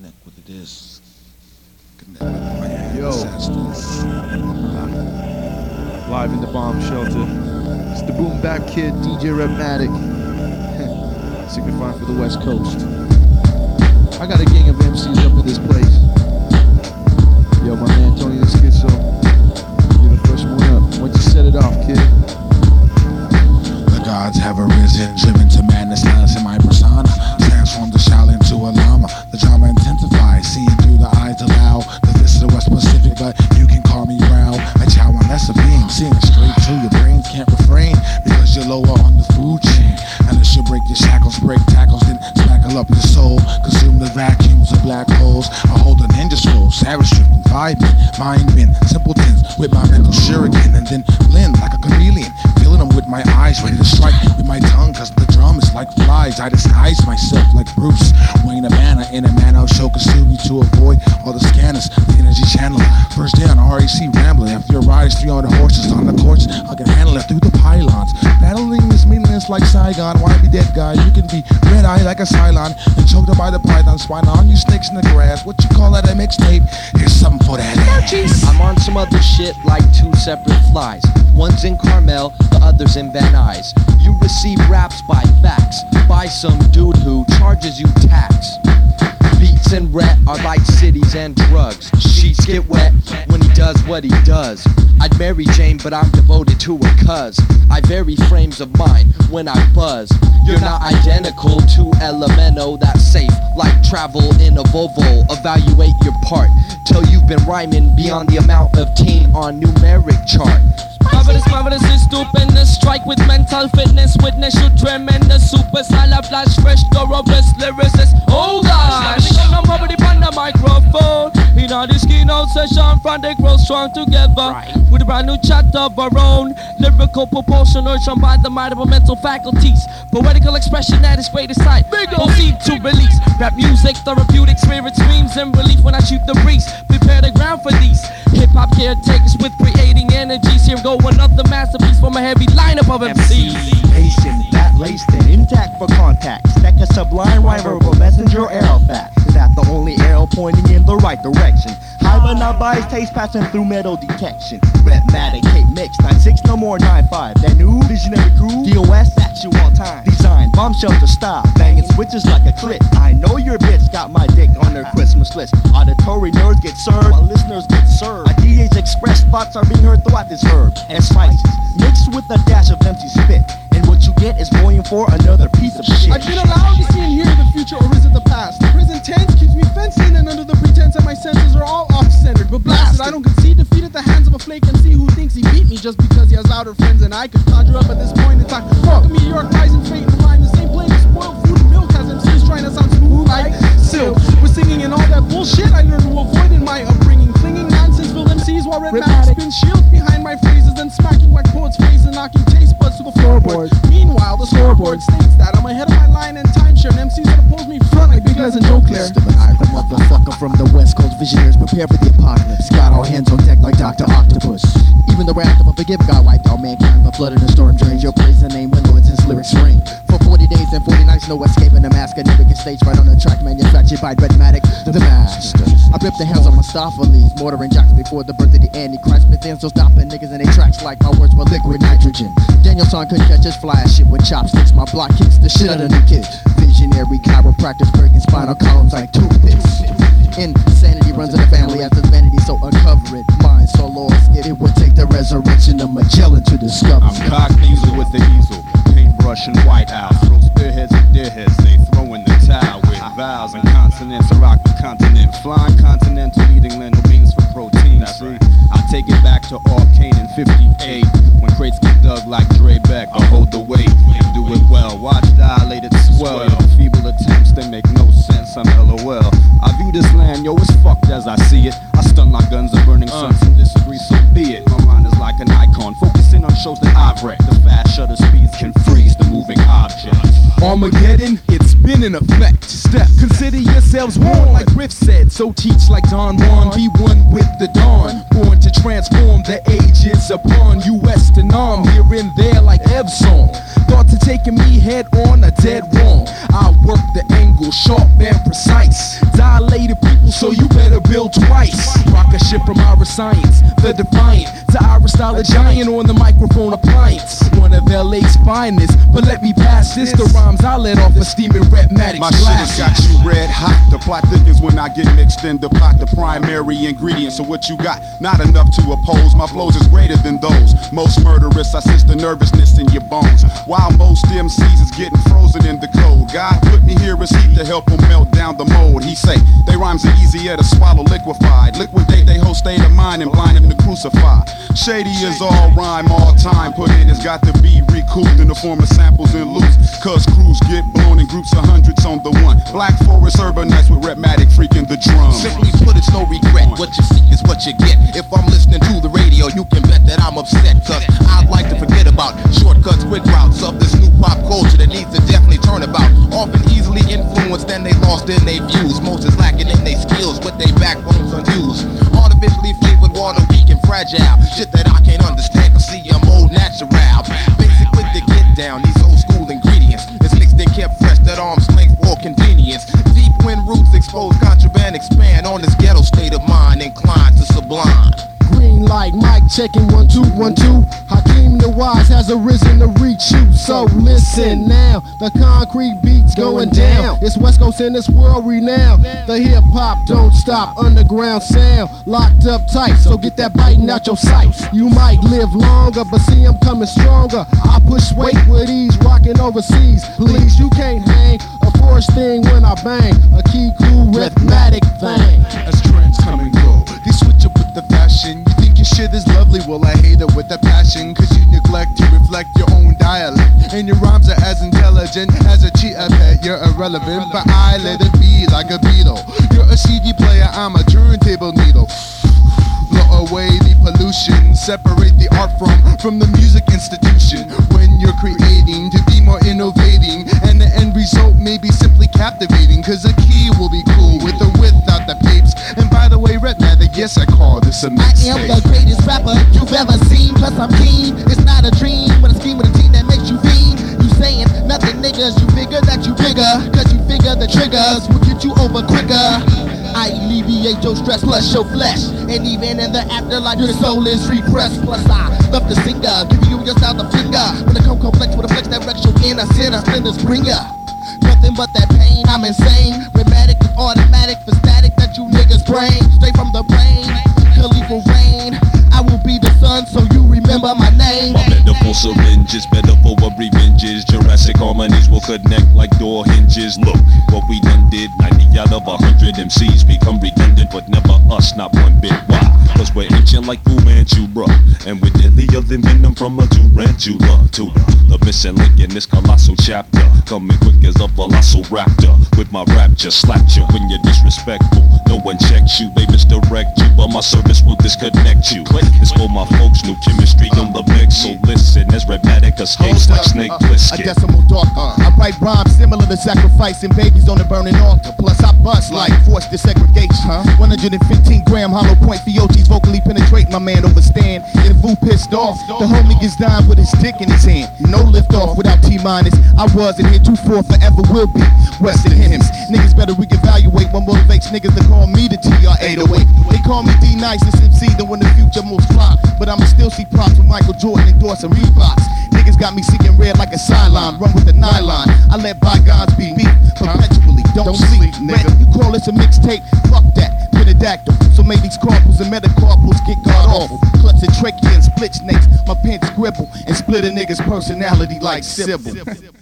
Connect with this. Connect with my ancestors. Live in the bomb shelter. It's the Boom Bap Kid, DJ Rhythmatic. Signifying for the West Coast. I got a gang of MCs up in this place. Yo, my man Tony the Schizo. You're the first one up. Why don't you set it off, kid? The gods have arisen, driven to madness, silence in my persona. Transform the Shaolin to a llama. The drama intensifies, seeing through the eyes allow. That this is the West Pacific, but you can call me Rao. A chow unless a being, seeing straight to your brain, can't refrain because you're lower on the food chain. Unless you break your shackles, break tackles, then spackle up your soul. Consume the vacuums of black holes. I hold a ninja scroll, savage stripping, vibing, mind bend, simpletons with my mental shuriken, and then blend like a chameleon, filling them with my eyes, ready to strike with my tongue, cause the drum is like flies. I disguise myself like Bruce Wayne, a manna in a man. I'll show Kasumi to avoid all the scanners, the energy channeler. First down, RAC rambling. If your riders 300 horses on the course, I can handle it through the pylons. Battling is meaningless like Saigon. Why be dead guy? You can be red eye like a Cylon and choked up by the python. Spine on you snakes in the grass. What you call that, a mixtape? Here's something for that ass. I'm on some other shit like two separate flies. One's in Carmel, the other's in Van Nuys. You receive raps by fax, by some dude who charges you tax. Beats and rap are like cities and drugs. Sheets get wet when he does what he does. I'd marry Jane, but I'm devoted to her cuz I vary frames of mind when I buzz. You're not identical to Elemento, that's safe like travel in a Volvo. Evaluate your part till you've been rhyming beyond the amount of teen on numeric chart. Marvelous is stupendous. Strike with mental fitness. Witness you tremendous. Super style flash fresh. Thoroughbress lyricist. Oh gosh, I'm already on the microphone. In all this keynote session, front they grow strong together with a brand new chapter of our own. Lyrical propulsion urged by the mind of our mental faculties. Poetical expression at its greatest height. Proceed to release rap music, therapeutic spirit screams and relief when I shoot the breeze. Prepare the ground for these hip-hop caretakers with creating energies. Here go another masterpiece from a heavy lineup of MCs. Patient, that laced and intact for contact. Stack a sublime rhyme verbal messenger arrow fact. Is that the only arrow pointing in the right direction? High but not biased, taste passing through metal detection. Rhythmatic, hate mix, 9-6, no more 9-5. That new visionary crew, DOS, that's you on time. Design, bomb shelter style, banging switches like a clip. I know your bitch got my dick on their Christmas list. Auditory nerds get served while listeners get served. Ideas expressed, thoughts are being heard throughout this herb. And spices, mixed with a dash of empty spit. And what you get is volume for another piece of shit. I've been allowed to see and hear the future, or is it the past? The present tense keeps me fenced in, and under the pretense that my senses are all off-centered. But blasted, I don't concede defeat at the hands of a flake MC who thinks he beat me just because he has louder friends than I could conjure up at this point in time. Fuck me, York rising fate and rhyme. The same plane of spoiled food and milk as MCs trying to sound smooth like silk. We're singing and all that bullshit I learned to avoid in my upbringing. Clinging nonsense-filled MCs while Rhythmatic spin shields behind my phrases, then smacking whack poets' phrases and knocking taste buds to the floorboard. Meanwhile, the scoreboard states that I'm ahead of my line and timeshare, and MCs that oppose me front like Big Les and Joe Claire. The motherfucker from the West Coast visionaries prepare for the apocalypse. Got all hands on deck like Dr. Octopus. Even the wrath of a forgiven God wiped out mankind. The flood in the storm drains your praise and name when Lord's his lyrics ring. For 40 days and 40 nights, no escaping the mask. A nigga stage right on the track manufactured by Rhythmatic, the master. I ripped the hands on Mustapha-Lees, mortar and jocks before the birth of the Antichrist. But then still stopping niggas in their tracks like my words were liquid nitrogen. Danielson couldn't catch his fly shit with chopsticks. My block kicks the shit out of the kid. Visionary chiropractors breaking spinal columns like toothpicks. Insanity runs in the family after vanity, so uncover it. Mind so lost, it would take the resurrection of Magellan to discover. I'm Cognizant with the easel, paintbrush and White House. Throw spearheads and deerheads, they throw in the towel with vowels and consonants. I rock the continent, flying continental, eating lentil beans for protein. See, I take it back to Arcane in '58 when crates get dug like Dre Beck. I hold the weight and do it well. Watch dilated swell. Your feeble attempts, they make no sense. I'm LOL. I view this land, yo, it's fucked as I see it. I stun like guns are burning suns and disagree, so be it. My mind is like an icon, focusing on shows that I've wrecked. The fast shutter speeds can freeze the moving objects. Armageddon, it's been in effect. Step, consider yourselves warned, like Riff said. So teach like Don Juan, be one with the dawn. Born to transform the ages upon you, Western arm here and there like Ev's song. Thoughts are taking me head on, a dead wrong. I work the angle sharp and precise. Dilated build twice. Rock a ship from Ira Science, the Defiant, to Ira Style, a giant on the microphone appliance. One of LA's finest, but let me pass this. The rhymes I let off a steaming Rap-Matic My shit has got you red hot. The plot thickens when I get mixed in the pot. The primary ingredient, so what you got? Not enough to oppose. My flows is greater than those. Most murderous, I sense the nervousness in your bones. While most MCs is getting frozen in the cold. God put me here as heat to help them melt down the mold. He say, they rhymes are easier to swallow, liquefied. Liquidate they whole state of mind and blind them to crucify. Shady is all rhyme, all time. Put in has got to be recouped in the form of samples and loops. Cause crews get blown in groups of hundreds on the one. Black Forest Urbanites with Rap-Matic freaking the drum. Simply put, it's no regret. What you see is what you get. If I'm listening to the radio, you can bet that I'm upset. Cause I'd like to forget about shortcuts, quick routes of this new pop culture that needs to definitely turn about. Often easily influenced and they lost in their views. Most is lacking in their skills with their backbones unused. Artificially flavored water, weak and fragile. Shit that I can't understand, cause see I'm old natural. Basic with the get down, these old school ingredients. It's mixed and kept fresh at arm's length for convenience. Deep when roots expose contraband, expand on this ghetto state of mind, inclined to sublime. Green light, mic checking 1 2 1 2. Hakeem the Wise has arisen to reach you. So listen now, the concrete beats going down. It's West Coast and it's world renowned. The hip hop don't stop, underground sound locked up tight. So get that biting out your sight. You might live longer, but see I'm coming stronger. I push weight with ease, rocking overseas. Please, you can't hang a force thing when I bang a key cool Rap-Matic thing. As trends come and go, they switch up with the fashion. You think your shit is lovely, well I hate it with a passion. Cause you neglect to reflect your own dialect. And your rhymes are as intelligent as a cheetah pet. You're irrelevant, but I let it be like a beetle. You're a CD player, I'm a turntable needle. Blow away the pollution, separate the art from the music institution. When you're creating to be more innovating, and the end result may be simply captivating. Cause the key will be cool with or without the papes. And by the way, Rap-Matic, yes I call this a mixtape. I am the greatest rapper you've ever seen. Plus I'm keen, it's not a dream, but a scheme with a team that makes you fiend. You saying nothing niggas, you figure that you bigger. Cause you figure the triggers will get you over quicker. I alleviate your stress plus your flesh. And even in the afterlife your soul is repressed. Plus I love to sing give you your style the finger. When it come complex with a flex that wrecks your inner sinner, splendor springer. Nothing but that pain, I'm insane. Rap-Matic is automatic for static that you niggas brain. Straight from the brain, illegal rain. I will be the sun so you remember my name. My metaphor syringes, metaphor of revenges. Jurassic harmonies will connect like door hinges. Look, what we done did, 90 out of 100 MCs become redundant, but never us, not one bit. Why? Cause we're ancient like Fu Manchu, bruh. And we're deadlier than venom from a tarantula. To the missing link in this colossal chapter. Coming quick as a velociraptor. With my rap just slapped you when you're disrespectful. No one checks you, they misdirect you, but my service will disconnect you. It's for my folks, new chemistry on the mix. So listen, as Rap-Matic escapes like Snake Plissken. A decimal darker. I write rhymes similar to sacrificing babies on the burning altar. Plus I bust like forced desegregation. 115-gram hollow point Fiochi's vocally penetrate. My man overstand. Get Vu pissed off. The homie gets dying with his dick in his hand. No lift off without T-minus. I wasn't here 2-4 forever will be. Western hymns. Niggas better reevaluate what motivates niggas to call me the TR-808. They call me D-Nice and MC, then when the future moves flop. But I'ma still see props with Michael Jordan endorsing Reeboks. Niggas got me seeking red like a sideline. Run with the nylon. I let bygones be beat perpetually. Don't sleep, nigga. You call this a mixtape? Fuck that. Pterodactyl. So may these carpals and metacarpals get god awful. Clutch and trachea and split snakes. My pen scribble and split a nigga's personality like Sybil.